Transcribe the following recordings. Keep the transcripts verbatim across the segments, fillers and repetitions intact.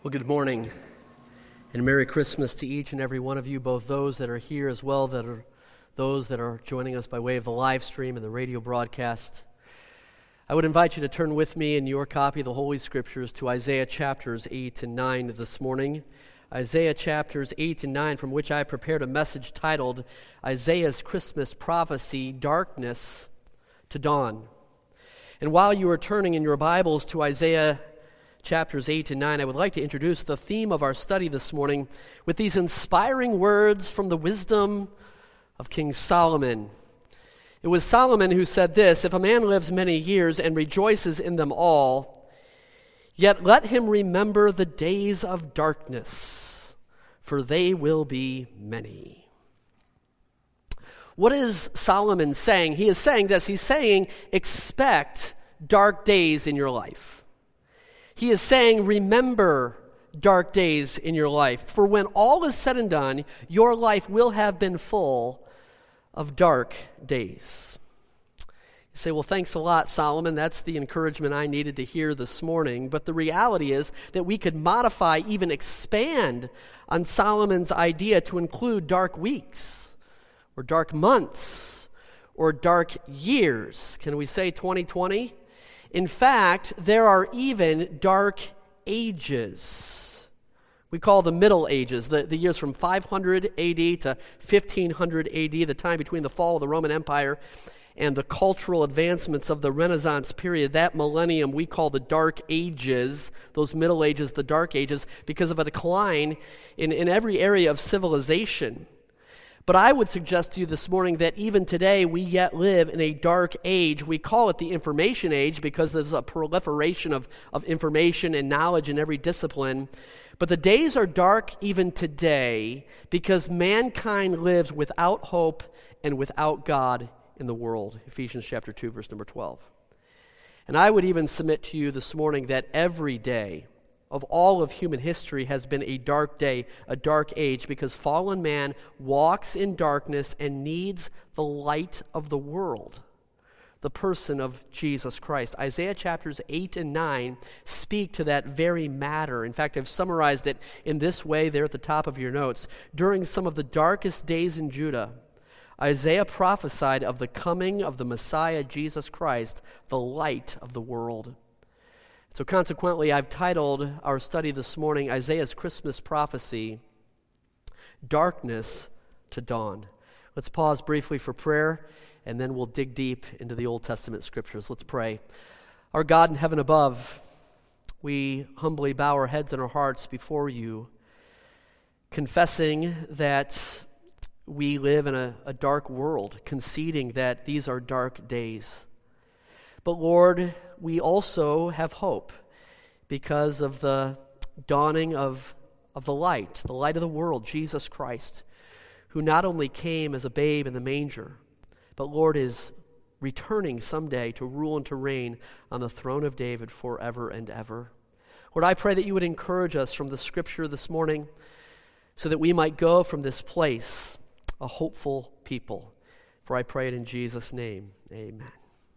Well, good morning, and Merry Christmas to each and every one of you, both those that are here as well that are those that are joining us by way of the live stream and the radio broadcast. I would invite you to turn with me in your copy of the Holy Scriptures to Isaiah chapters eight and nine this morning. Isaiah chapters eight and nine, from which I prepared a message titled, Isaiah's Christmas Prophecy, Darkness to Dawn. And while you are turning in your Bibles to Isaiah chapters eight and nine, I would like to introduce the theme of our study this morning with these inspiring words from the wisdom of King Solomon. It was Solomon who said this, "If a man lives many years and rejoices in them all, yet let him remember the days of darkness, for they will be many." What is Solomon saying? He is saying this. He's saying, expect dark days in your life. He is saying, remember dark days in your life. For when all is said and done, your life will have been full of dark days. You say, well, thanks a lot, Solomon. That's the encouragement I needed to hear this morning. But the reality is that we could modify, even expand on Solomon's idea to include dark weeks or dark months or dark years. Can we say twenty twenty? In fact, there are even dark ages. We call the Middle Ages, the, the years from five hundred A D to fifteen hundred A D, the time between the fall of the Roman Empire and the cultural advancements of the Renaissance period. That millennium we call the Dark Ages, those Middle Ages, the Dark Ages, because of a decline in, in every area of civilization. But I would suggest to you this morning that even today we yet live in a dark age. We call it the information age because there's a proliferation of, of information and knowledge in every discipline. But the days are dark even today because mankind lives without hope and without God in the world. Ephesians chapter two, verse number twelve. And I would even submit to you this morning that every day of all of human history has been a dark day, a dark age, because fallen man walks in darkness and needs the light of the world, the person of Jesus Christ. Isaiah chapters eight and nine speak to that very matter. In fact, I've summarized it in this way there at the top of your notes. During some of the darkest days in Judah, Isaiah prophesied of the coming of the Messiah, Jesus Christ, the light of the world. So consequently, I've titled our study this morning, Isaiah's Christmas Prophecy, Darkness to Dawn. Let's pause briefly for prayer, and then we'll dig deep into the Old Testament Scriptures. Let's pray. Our God in heaven above, we humbly bow our heads and our hearts before you, confessing that we live in a, a dark world, conceding that these are dark days. But Lord, we also have hope because of the dawning of, of the light, the light of the world, Jesus Christ, who not only came as a babe in the manger, but Lord is returning someday to rule and to reign on the throne of David forever and ever. Lord, I pray that you would encourage us from the Scripture this morning so that we might go from this place a hopeful people. For I pray it in Jesus' name, amen.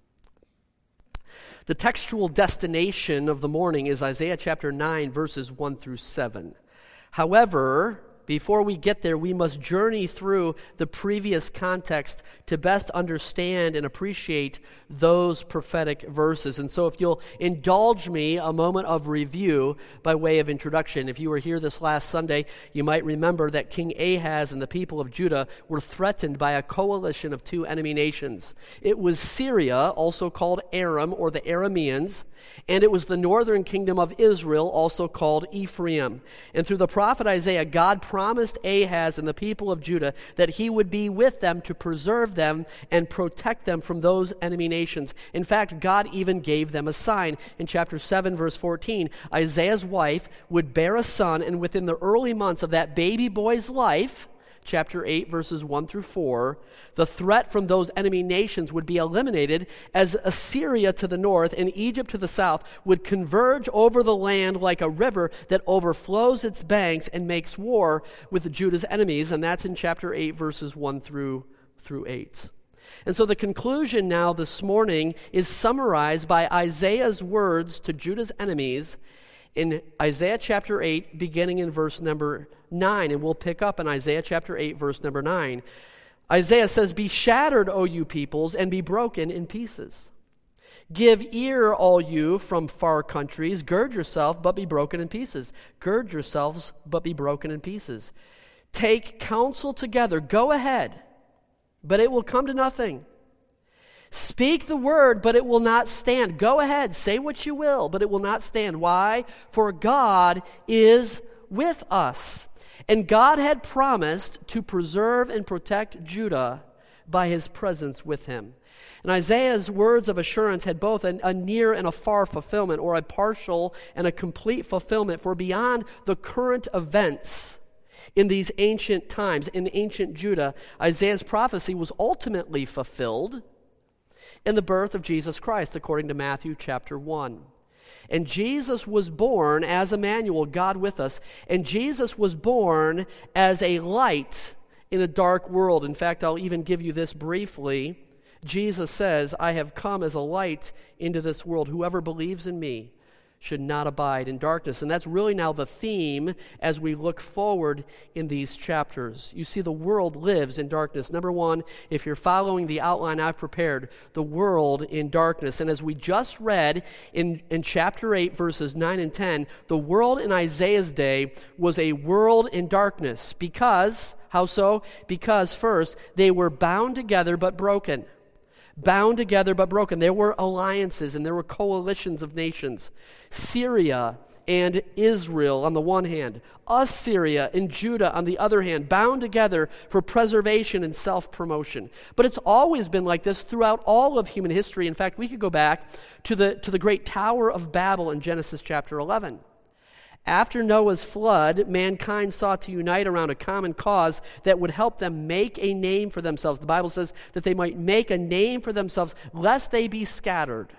The textual destination of the morning is Isaiah chapter nine, verses one through seven. However, before we get there, we must journey through the previous context to best understand and appreciate those prophetic verses. And so if you'll indulge me a moment of review by way of introduction. If you were here this last Sunday, you might remember that King Ahaz and the people of Judah were threatened by a coalition of two enemy nations. It was Syria, also called Aram or the Arameans, and it was the northern kingdom of Israel, also called Ephraim. And through the prophet Isaiah, God promised Ahaz and the people of Judah that he would be with them to preserve them and protect them from those enemy nations. In fact, God even gave them a sign. In chapter seven, verse fourteen, Isaiah's wife would bear a son, and within the early months of that baby boy's life, chapter eight, verses one through four, the threat from those enemy nations would be eliminated as Assyria to the north and Egypt to the south would converge over the land like a river that overflows its banks and makes war with Judah's enemies, and that's in chapter eight, verses one through through eight. And so the conclusion now this morning is summarized by Isaiah's words to Judah's enemies in Isaiah chapter eight, beginning in verse number nine, and we'll pick up in Isaiah chapter eight, verse number nine. Isaiah says, "Be shattered, O you peoples, and be broken in pieces. Give ear, all you from far countries. Gird yourself, but be broken in pieces. Gird yourselves, but be broken in pieces. Take counsel together. Go ahead, but it will come to nothing. Speak the word, but it will not stand. Go ahead, say what you will, but it will not stand." Why? For God is with us. And God had promised to preserve and protect Judah by his presence with him. And Isaiah's words of assurance had both a, a near and a far fulfillment, or a partial and a complete fulfillment, for beyond the current events in these ancient times, in ancient Judah, Isaiah's prophecy was ultimately fulfilled in the birth of Jesus Christ, according to Matthew chapter one. And Jesus was born as Emmanuel, God with us, and Jesus was born as a light in a dark world. In fact, I'll even give you this briefly. Jesus says, "I have come as a light into this world. Whoever believes in me should not abide in darkness." And that's really now the theme as we look forward in these chapters. You see, the world lives in darkness. Number one, if you're following the outline I've prepared, the world in darkness. And as we just read in, in chapter eight, verses nine and ten, the world in Isaiah's day was a world in darkness. Because, how so? Because first, they were bound together but broken. Bound together but broken. There were alliances and there were coalitions of nations. Syria and Israel on the one hand, Assyria and Judah on the other hand, bound together for preservation and self-promotion. But it's always been like this throughout all of human history. In fact, we could go back to the, to the great Tower of Babel in Genesis chapter eleven. After Noah's flood, mankind sought to unite around a common cause that would help them make a name for themselves. The Bible says that they might make a name for themselves, lest they be scattered.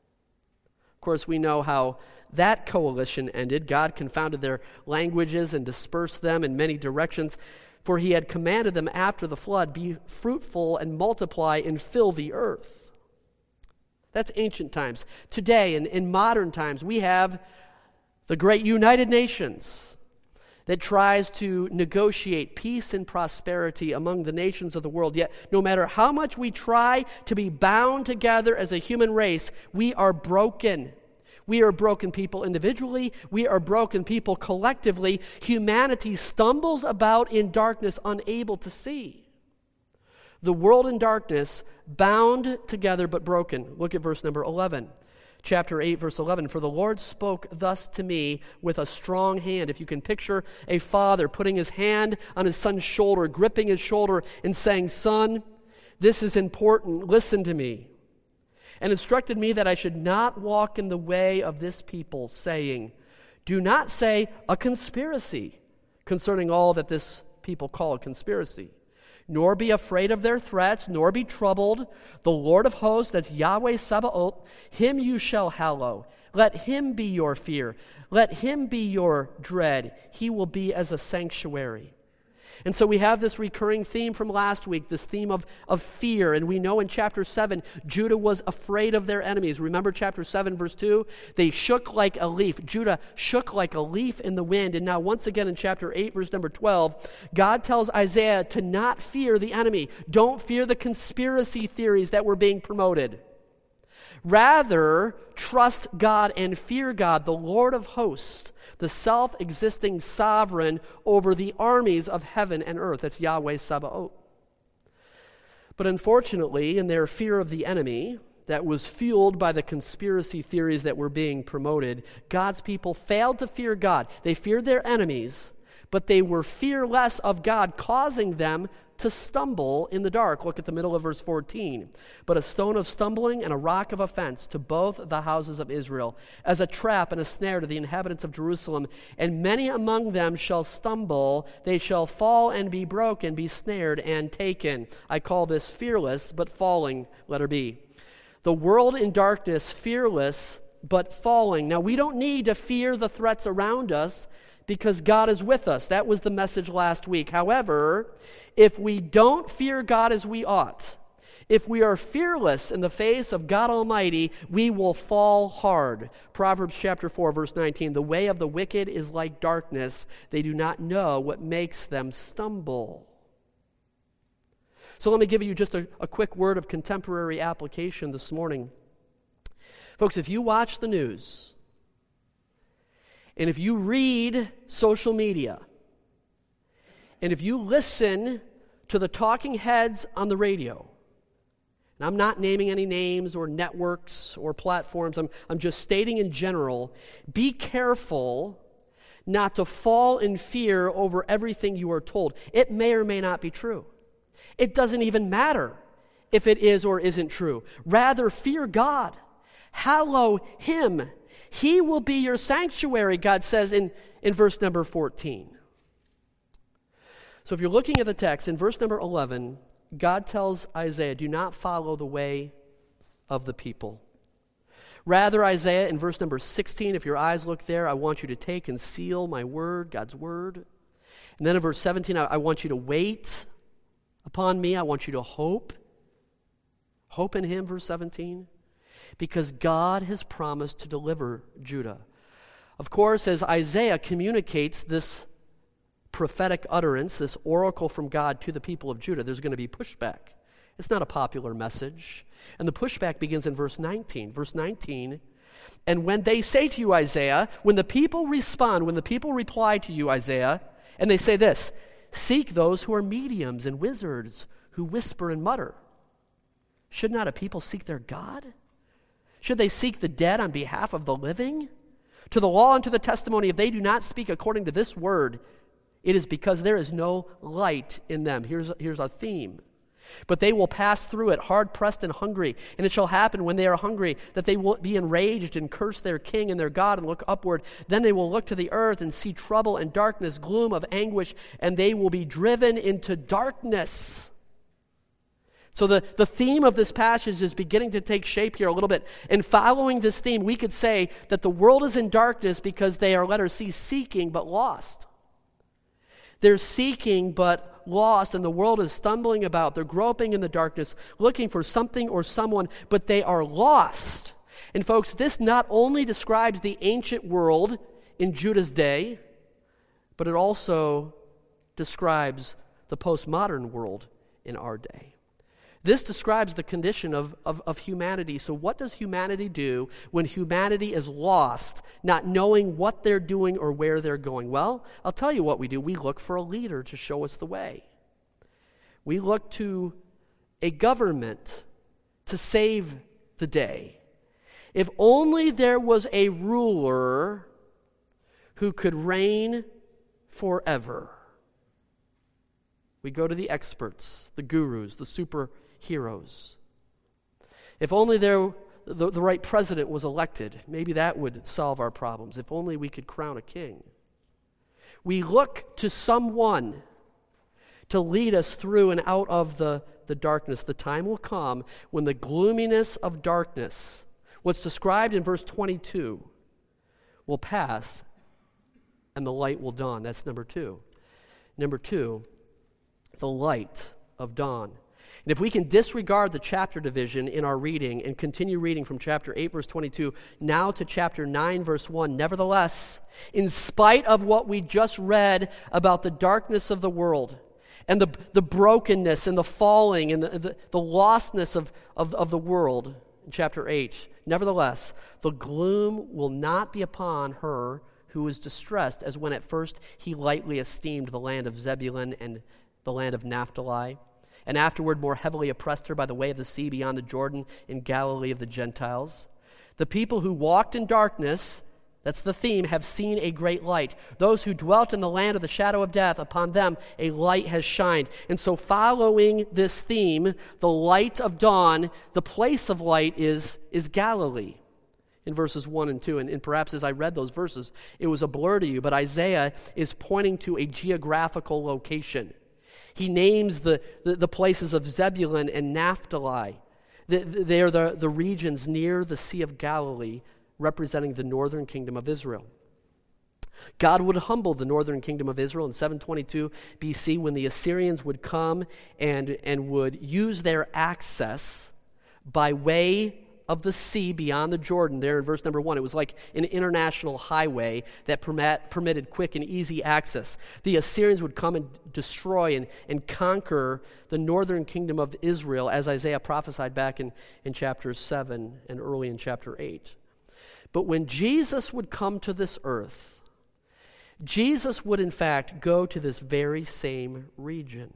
Of course, we know how that coalition ended. God confounded their languages and dispersed them in many directions, for he had commanded them after the flood, "Be fruitful and multiply and fill the earth." That's ancient times. Today, in, in modern times, we have the great United Nations that tries to negotiate peace and prosperity among the nations of the world. Yet, no matter how much we try to be bound together as a human race, we are broken. We are broken people individually. We are broken people collectively. Humanity stumbles about in darkness, unable to see. The world in darkness, bound together but broken. Look at verse number eleven. Chapter eight, verse eleven, "For the Lord spoke thus to me with a strong hand." If you can picture a father putting his hand on his son's shoulder, gripping his shoulder and saying, "Son, this is important, listen to me." And instructed me that I should not walk in the way of this people, saying, "Do not say a conspiracy concerning all that this people call a conspiracy. Nor be afraid of their threats, nor be troubled. The Lord of hosts," that's Yahweh Sabaoth, "him you shall hallow. Let him be your fear. Let him be your dread. He will be as a sanctuary." And so we have this recurring theme from last week, this theme of, of fear. And we know in chapter seven, Judah was afraid of their enemies. Remember chapter seven, verse two? They shook like a leaf. Judah shook like a leaf in the wind. And now once again in chapter eight, verse number twelve, God tells Isaiah to not fear the enemy. Don't fear the conspiracy theories that were being promoted. Rather, trust God and fear God, the Lord of hosts, the self-existing sovereign over the armies of heaven and earth. That's Yahweh Sabaoth. But unfortunately, in their fear of the enemy that was fueled by the conspiracy theories that were being promoted, God's people failed to fear God. They feared their enemies, but they were fearless of God, causing them to stumble in the dark. Look at the middle of verse fourteen. "But a stone of stumbling and a rock of offense to both the houses of Israel, as a trap and a snare to the inhabitants of Jerusalem. And many among them shall stumble, they shall fall and be broken, be snared and taken." I call this fearless but falling, letter B. The world in darkness, fearless but falling. Now, we don't need to fear the threats around us, because God is with us. That was the message last week. However, if we don't fear God as we ought, If we are fearless in the face of God Almighty, we will fall hard. Proverbs chapter four, verse nineteen, the way of the wicked is like darkness. They do not know what makes them stumble. So let me give you just a, a quick word of contemporary application this morning. Folks, if you watch the news, and if you read social media, and if you listen to the talking heads on the radio, and I'm not naming any names or networks or platforms, I'm, I'm just stating in general, be careful not to fall in fear over everything you are told. It may or may not be true. It doesn't even matter if it is or isn't true. Rather, fear God. Hallow Him. He will be your sanctuary, God says in, in verse number fourteen. So if you're looking at the text, in verse number eleven, God tells Isaiah, do not follow the way of the people. Rather, Isaiah, in verse number sixteen, if your eyes look there, I want you to take and seal my word, God's word. And then in verse seventeen, I, I want you to wait upon me. I want you to hope. Hope in Him, verse seventeen. Because God has promised to deliver Judah. Of course, as Isaiah communicates this prophetic utterance, this oracle from God to the people of Judah, there's going to be pushback. It's not a popular message. And the pushback begins in verse nineteen. Verse nineteen, and when they say to you, Isaiah, when the people respond, when the people reply to you, Isaiah, and they say this, seek those who are mediums and wizards who whisper and mutter. Should not a people seek their God? Should they seek the dead on behalf of the living? To the law and to the testimony, if they do not speak according to this word, it is because there is no light in them. Here's, here's a theme. But they will pass through it, hard-pressed and hungry. And it shall happen when they are hungry that they will be enraged and curse their king and their God and look upward. Then they will look to the earth and see trouble and darkness, gloom of anguish, and they will be driven into darkness. So the, the theme of this passage is beginning to take shape here a little bit. And following this theme, we could say that the world is in darkness because they are, letter C, seeking but lost. They're seeking but lost, and the world is stumbling about. They're groping in the darkness, looking for something or someone, but they are lost. And folks, this not only describes the ancient world in Judah's day, but it also describes the postmodern world in our day. This describes the condition of, of, of humanity. So what does humanity do when humanity is lost, not knowing what they're doing or where they're going? Well, I'll tell you what we do. We look for a leader to show us the way. We look to a government to save the day. If only there was a ruler who could reign forever. We go to the experts, the gurus, the super heroes. If only there the, the right president was elected, maybe that would solve our problems. If only we could crown a king. We look to someone to lead us through and out of the, the darkness. The time will come when the gloominess of darkness, what's described in verse twenty-two, will pass and the light will dawn. That's number two. Number two, the light of dawn. And if we can disregard the chapter division in our reading and continue reading from chapter eight, verse twenty-two, now to chapter nine, verse one, nevertheless, in spite of what we just read about the darkness of the world and the, the brokenness and the falling and the, the, the lostness of, of, of the world in chapter eight, nevertheless, the gloom will not be upon her who is distressed, as when at first he lightly esteemed the land of Zebulun and the land of Naphtali, and afterward more heavily oppressed her by the way of the sea beyond the Jordan in Galilee of the Gentiles. The people who walked in darkness, that's the theme, have seen a great light. Those who dwelt in the land of the shadow of death, upon them a light has shined. And so following this theme, the light of dawn, the place of light is, is Galilee in verses one and two. And, and perhaps as I read those verses, it was a blur to you, but Isaiah is pointing to a geographical location. He names the, the, the places of Zebulun and Naphtali. The, the, they are the, the regions near the Sea of Galilee, representing the northern kingdom of Israel. God would humble the northern kingdom of Israel in seven twenty-two B C when the Assyrians would come and, and would use their access by way of the sea beyond the Jordan. There in verse number one, it was like an international highway that permit, permitted quick and easy access. The Assyrians would come and destroy and, and conquer the northern kingdom of Israel, as Isaiah prophesied back in, in chapter seven and early in chapter eight. But when Jesus would come to this earth, Jesus would in fact go to this very same region.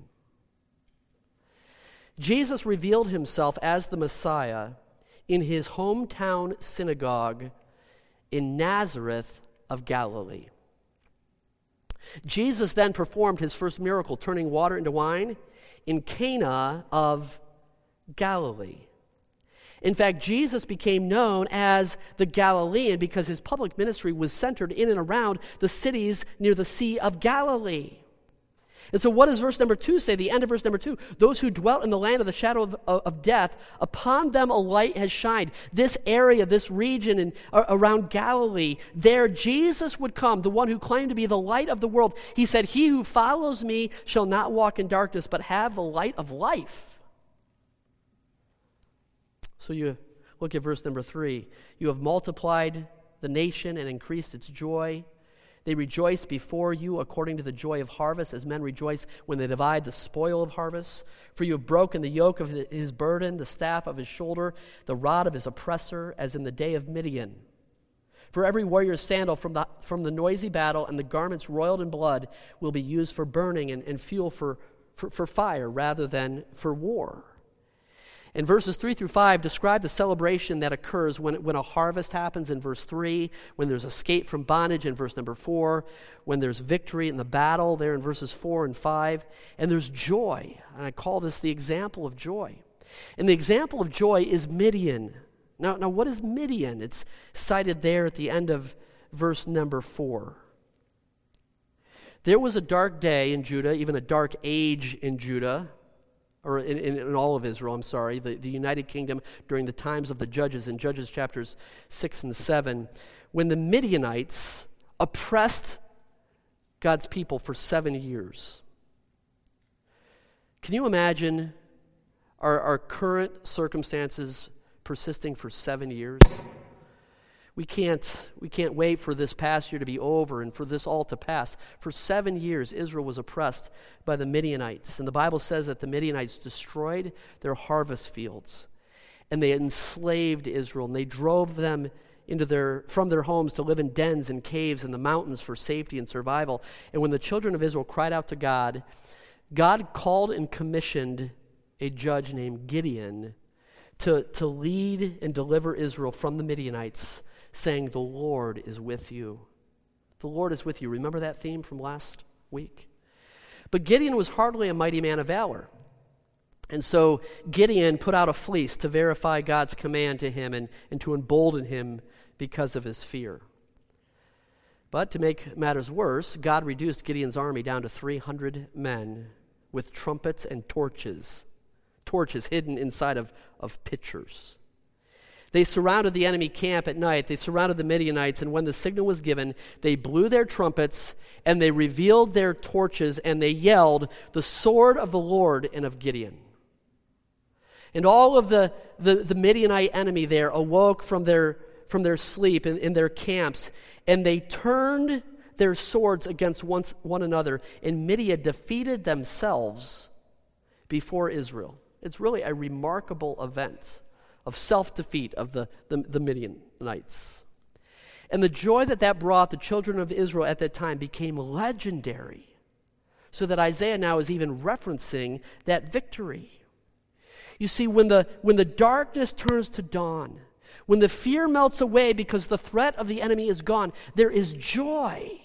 Jesus revealed himself as the Messiah in his hometown synagogue in Nazareth of Galilee. Jesus then performed his first miracle, turning water into wine, in Cana of Galilee. In fact, Jesus became known as the Galilean because his public ministry was centered in and around the cities near the Sea of Galilee. And so what does verse number two say? The end of verse number two. Those who dwelt in the land of the shadow of, of, of death, upon them a light has shined. This area, this region in, uh, around Galilee, there Jesus would come, the one who claimed to be the light of the world. He said, he who follows me shall not walk in darkness, but have the light of life. So you look at verse number three. You have multiplied the nation and increased its joy. They rejoice before you according to the joy of harvest, as men rejoice when they divide the spoil of harvest. For you have broken the yoke of his burden, the staff of his shoulder, the rod of his oppressor, as in the day of Midian. For every warrior's sandal from the, from the noisy battle and the garments roiled in blood will be used for burning and, and fuel for, for, for fire rather than for war. And verses three through five describe the celebration that occurs when, when a harvest happens in verse three, when there's escape from bondage in verse number four, when there's victory in the battle there in verses four and five, and there's joy. And I call this the example of joy. And the example of joy is Midian. Now, now what is Midian? It's cited there at the end of verse number four. There was a dark day in Judah, even a dark age in Judah, or in, in, in all of Israel, I'm sorry, the, the United Kingdom during the times of the Judges, in Judges chapters six and seven, when the Midianites oppressed God's people for seven years. Can you imagine our, our current circumstances persisting for seven years? We can't, we can't wait for this past year to be over and for this all to pass. For seven years, Israel was oppressed by the Midianites. And the Bible says that the Midianites destroyed their harvest fields. And they enslaved Israel. And they drove them into their, from their homes to live in dens and caves in the mountains for safety and survival. And when the children of Israel cried out to God, God called and commissioned a judge named Gideon to, to lead and deliver Israel from the Midianites, saying, the Lord is with you. The Lord is with you. Remember that theme from last week? But Gideon was hardly a mighty man of valor. And so Gideon put out a fleece to verify God's command to him and, and to embolden him because of his fear. But to make matters worse, God reduced Gideon's army down to three hundred men with trumpets and torches, torches hidden inside of, of pitchers. They surrounded the enemy camp at night. They surrounded the Midianites, and when the signal was given, they blew their trumpets, and they revealed their torches, and they yelled, the sword of the Lord and of Gideon. And all of the, the, the Midianite enemy there awoke from their, from their sleep in, in their camps, and they turned their swords against one, one another, and Midian defeated themselves before Israel. It's really a remarkable event of self-defeat of the, the, the Midianites. And the joy that that brought the children of Israel at that time became legendary, so that Isaiah now is even referencing that victory. You see, when the, when the darkness turns to dawn, when the fear melts away because the threat of the enemy is gone, there is joy.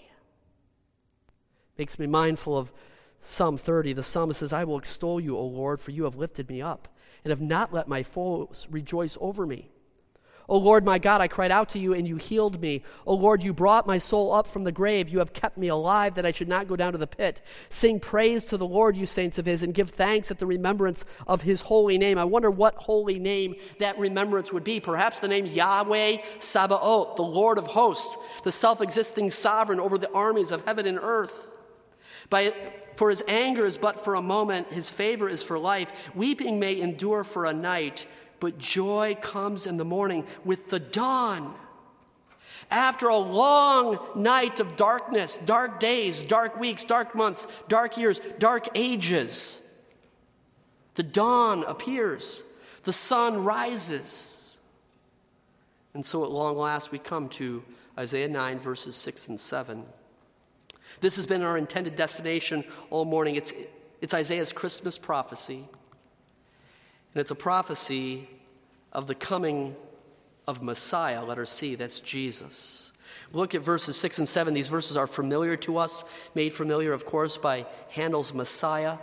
Makes me mindful of Psalm thirty. The psalmist says, I will extol you, O Lord, for you have lifted me up and have not let my foes rejoice over me. O Lord my God, I cried out to you, and you healed me. O Lord, you brought my soul up from the grave. You have kept me alive, that I should not go down to the pit. Sing praise to the Lord, you saints of his, and give thanks at the remembrance of his holy name. I wonder what holy name that remembrance would be. Perhaps the name Yahweh Sabaoth, the Lord of hosts, the self-existing sovereign over the armies of heaven and earth. By, for his anger is but for a moment, his favor is for life. Weeping may endure for a night, but joy comes in the morning with the dawn. After a long night of darkness, dark days, dark weeks, dark months, dark years, dark ages, the dawn appears, the sun rises. And so at long last we come to Isaiah nine, verses six and seven. This has been our intended destination all morning. It's, it's Isaiah's Christmas prophecy. And it's a prophecy of the coming of Messiah, letter C, that's Jesus. Look at verses six and seven. These verses are familiar to us, made familiar, of course, by Handel's Messiah.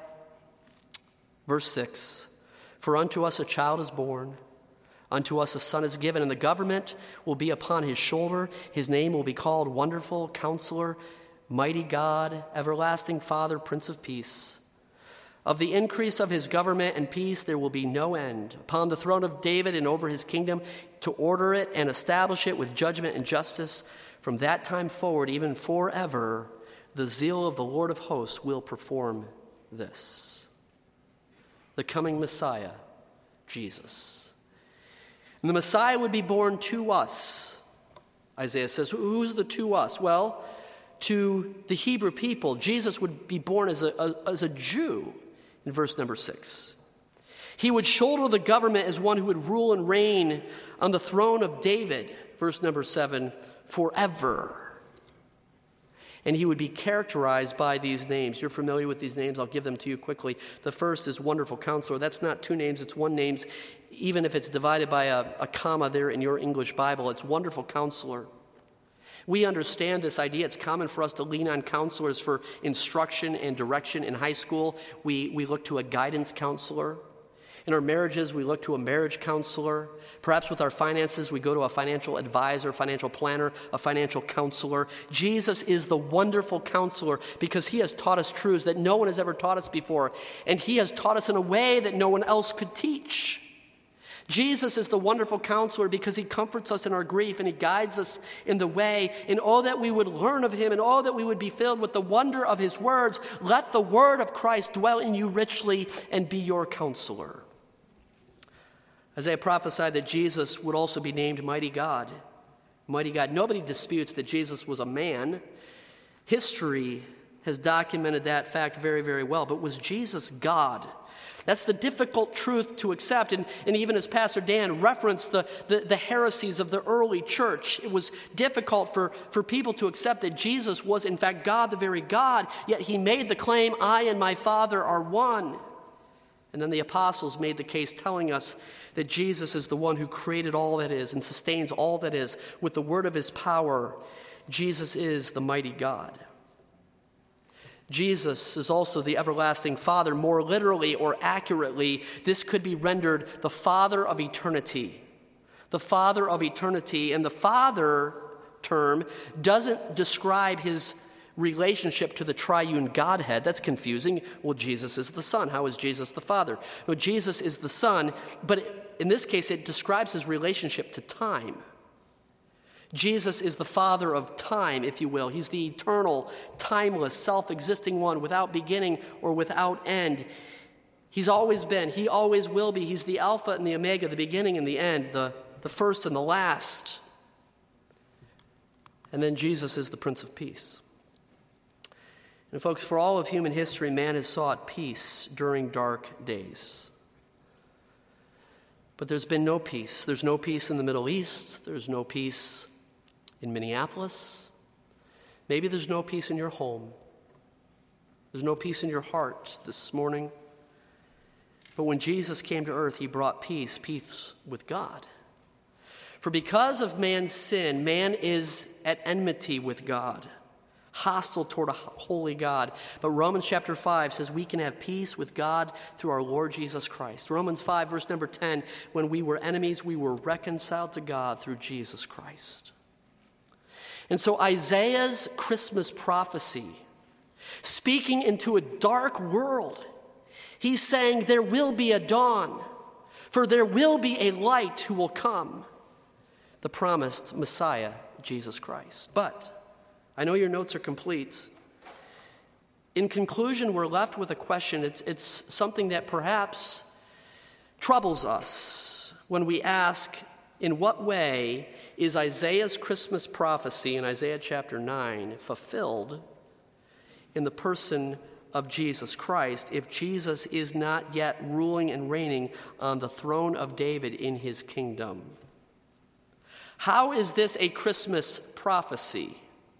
Verse six, for unto us a child is born, unto us a son is given, and the government will be upon his shoulder. His name will be called Wonderful Counselor, Mighty God, Everlasting Father, Prince of Peace. Of the increase of his government and peace there will be no end. Upon the throne of David and over his kingdom, to order it and establish it with judgment and justice. From that time forward, even forever, the zeal of the Lord of hosts will perform this. The coming Messiah, Jesus. And the Messiah would be born to us. Isaiah says, who's the to us? Well, to the Hebrew people, Jesus would be born as a, a, as a Jew in verse number six. He would shoulder the government as one who would rule and reign on the throne of David, verse number seven, forever. And he would be characterized by these names. You're familiar with these names. I'll give them to you quickly. The first is Wonderful Counselor. That's not two names, it's one name. Even if it's divided by a, a comma there in your English Bible, it's Wonderful Counselor. We understand this idea. It's common for us to lean on counselors for instruction and direction. In high school, we, we look to a guidance counselor. In our marriages, we look to a marriage counselor. Perhaps with our finances, we go to a financial advisor, financial planner, a financial counselor. Jesus is the wonderful counselor because he has taught us truths that no one has ever taught us before. And he has taught us in a way that no one else could teach. Jesus is the wonderful counselor because he comforts us in our grief and he guides us in the way. In all that we would learn of him and all that we would be filled with the wonder of his words, let the word of Christ dwell in you richly and be your counselor. Isaiah prophesied that Jesus would also be named Mighty God. Mighty God. Nobody disputes that Jesus was a man. History has documented that fact very, very well. But was Jesus God? That's the difficult truth to accept. And, and even as Pastor Dan referenced the, the, the heresies of the early church, it was difficult for, for people to accept that Jesus was in fact God, the very God, yet he made the claim, I and my Father are one. And then the apostles made the case telling us that Jesus is the one who created all that is and sustains all that is with the word of his power. Jesus is the mighty God. Jesus is also the everlasting Father. More literally or accurately, this could be rendered the Father of eternity. The Father of eternity. And the Father term doesn't describe his relationship to the triune Godhead. That's confusing. Well, Jesus is the Son. How is Jesus the Father? Well, Jesus is the Son, but in this case, it describes his relationship to time. Jesus is the Father of time, if you will. He's the eternal, timeless, self-existing one without beginning or without end. He's always been. He always will be. He's the Alpha and the Omega, the beginning and the end, the, the first and the last. And then Jesus is the Prince of Peace. And folks, for all of human history, man has sought peace during dark days. But there's been no peace. There's no peace in the Middle East. There's no peace in Minneapolis. Maybe there's no peace in your home. There's no peace in your heart this morning. But when Jesus came to earth, he brought peace, peace with God. For because of man's sin, man is at enmity with God. hostile toward a holy God. But Romans chapter five says we can have peace with God through our Lord Jesus Christ. Romans five, verse number ten, when we were enemies, we were reconciled to God through Jesus Christ. And so Isaiah's Christmas prophecy, speaking into a dark world, he's saying there will be a dawn, for there will be a light who will come, the promised Messiah, Jesus Christ. But I know your notes are complete. In conclusion, we're left with a question. It's, it's something that perhaps troubles us when we ask, in what way is Isaiah's Christmas prophecy in Isaiah chapter nine fulfilled in the person of Jesus Christ if Jesus is not yet ruling and reigning on the throne of David in his kingdom? How is this a Christmas prophecy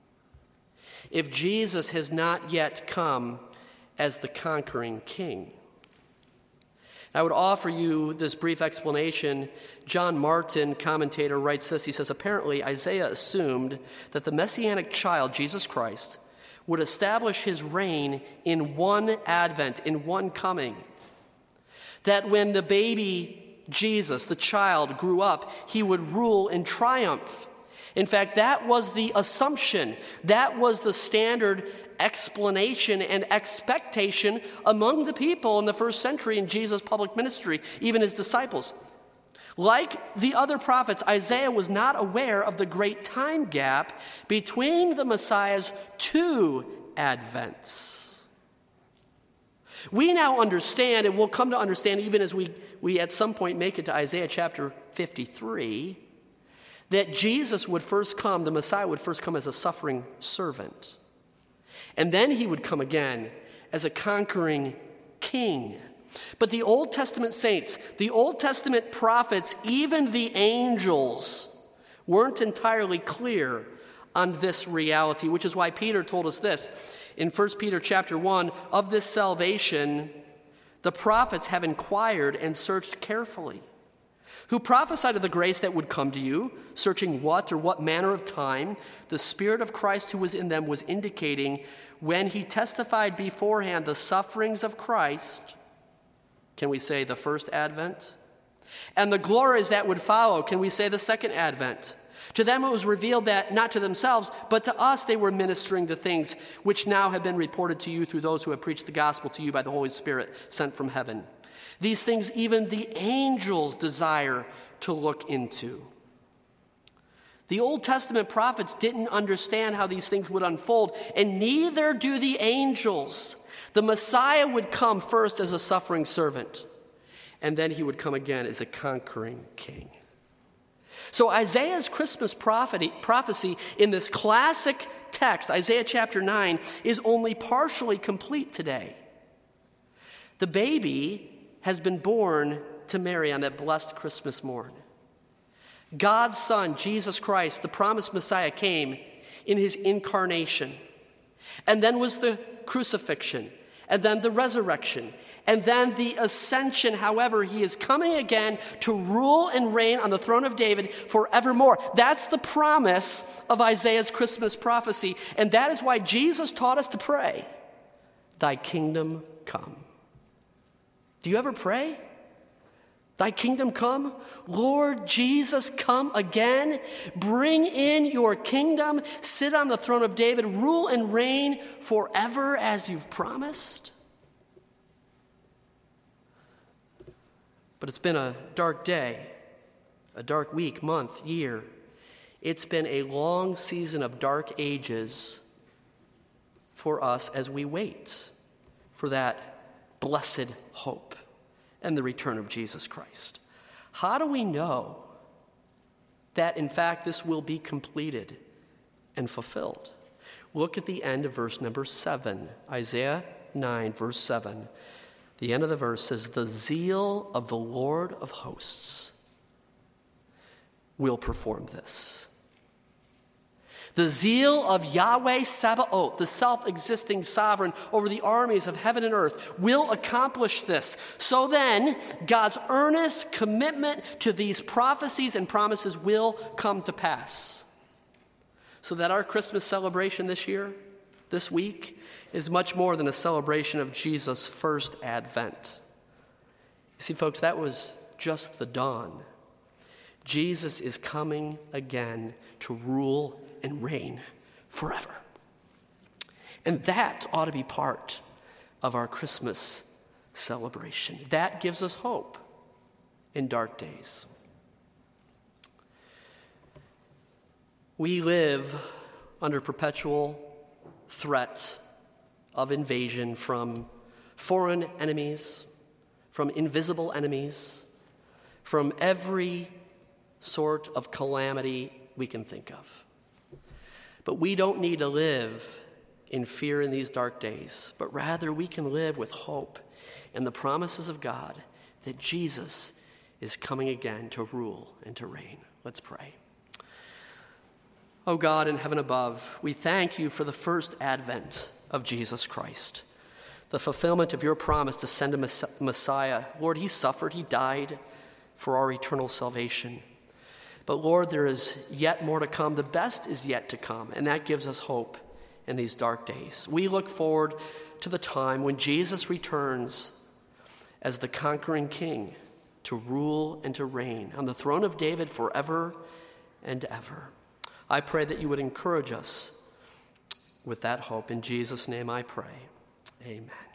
if Jesus has not yet come as the conquering king? I would offer you this brief explanation. John Martin, commentator, writes this. He says, apparently Isaiah assumed that the messianic child, Jesus Christ, would establish his reign in one advent, in one coming. That when the baby Jesus, the child, grew up, he would rule in triumph. In fact, that was the assumption. That was the standard explanation and expectation among the people in the first century in Jesus' public ministry, even his disciples. Like the other prophets, Isaiah was not aware of the great time gap between the Messiah's two advents. We now understand, and we'll come to understand even as we, we at some point make it to Isaiah chapter fifty-three, that Jesus would first come, the Messiah would first come as a suffering servant. And then he would come again as a conquering king. But the Old Testament saints, the Old Testament prophets, even the angels weren't entirely clear on this reality, which is why Peter told us this. In First Peter chapter one, of this salvation, the prophets have inquired and searched carefully, who prophesied of the grace that would come to you, searching what or what manner of time the Spirit of Christ who was in them was indicating when he testified beforehand the sufferings of Christ. Can we say the first advent? And the glories that would follow. Can we say the second advent? To them it was revealed that, not to themselves, but to us they were ministering the things which now have been reported to you through those who have preached the gospel to you by the Holy Spirit sent from heaven. These things even the angels desire to look into. The Old Testament prophets didn't understand how these things would unfold, and neither do the angels. The Messiah would come first as a suffering servant, and then he would come again as a conquering king. So Isaiah's Christmas prophecy, prophecy in this classic text, Isaiah chapter nine, is only partially complete today. The baby has been born to Mary on that blessed Christmas morn. God's Son, Jesus Christ, the promised Messiah, came in his incarnation. And then was the crucifixion, and then the resurrection, and then the ascension. However, he is coming again to rule and reign on the throne of David forevermore. That's the promise of Isaiah's Christmas prophecy. And that is why Jesus taught us to pray, "Thy kingdom come." Do you ever pray? Thy kingdom come? Lord Jesus, come again. Bring in your kingdom. Sit on the throne of David. Rule and reign forever as you've promised. But it's been a dark day, a dark week, month, year. It's been a long season of dark ages for us as we wait for that blessed hope and the return of Jesus Christ. How do we know that, in fact, this will be completed and fulfilled? Look at the end of verse number seven, Isaiah nine, verse seven. The end of the verse says, "The zeal of the Lord of hosts will perform this." The zeal of Yahweh Sabaoth, the self-existing sovereign over the armies of heaven and earth, will accomplish this. So then, God's earnest commitment to these prophecies and promises will come to pass. So that our Christmas celebration this year this week is much more than a celebration of Jesus' first advent. You see, folks, that was just the dawn. Jesus is coming again to rule and reign forever. And that ought to be part of our Christmas celebration. That gives us hope in dark days. We live under perpetual threat of invasion from foreign enemies, from invisible enemies, from every sort of calamity we can think of. But we don't need to live in fear in these dark days, but rather we can live with hope in the promises of God that Jesus is coming again to rule and to reign. Let's pray. O God in heaven above, we thank you for the first advent of Jesus Christ, the fulfillment of your promise to send a Messiah. Lord, he suffered, he died for our eternal salvation. But Lord, there is yet more to come. The best is yet to come, and that gives us hope in these dark days. We look forward to the time when Jesus returns as the conquering king to rule and to reign on the throne of David forever and ever. I pray that you would encourage us with that hope. In Jesus' name I pray. Amen.